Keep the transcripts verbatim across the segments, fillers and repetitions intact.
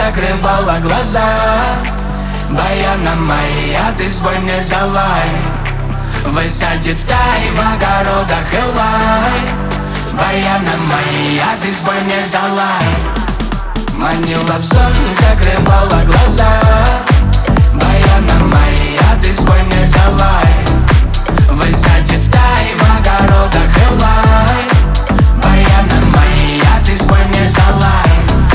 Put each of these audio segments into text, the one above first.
закрывала глаза. Баяна моя, ты спой мне за лайф. Высадит в тай, в огородах и лай. Баяна моя, ты спой мне за лайф. Манила в сон, закрывала глаза. Баяна моя, ты спой мне за лайф. Высадит в тай, в огородах и лай. Баяна моя, ты спой мне за лайф.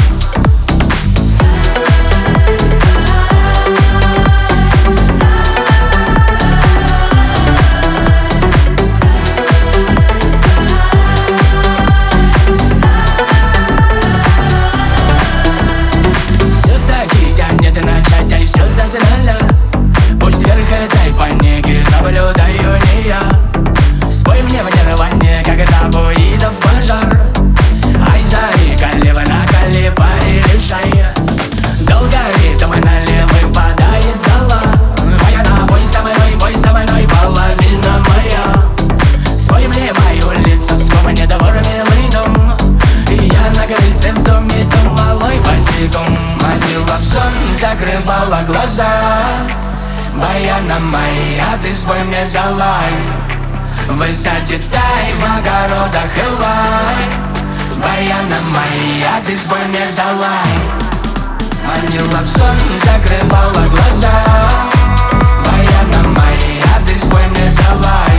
Пусть вверх этой паники наблюдаю не я. Спой мне в нирване, как табуидов пожар. Ай, зари, колева на колеба и решай. Долго ритм налево выпадает зала. Баяна, бойся мной, бойся мной, половина моя. Спой мне мою лицо, вспомни двор милый дом. И я на крыльце в доме, дом малой босиком. Манила в сон, закрывала глаза. Баяна моя, ты спой мне за лайф. Высадит в тай, в огородах и лай. Баяна моя, ты спой мне за лайф. Манила в сон, закрывала глаза. Баяна моя, ты спой мне за лайф.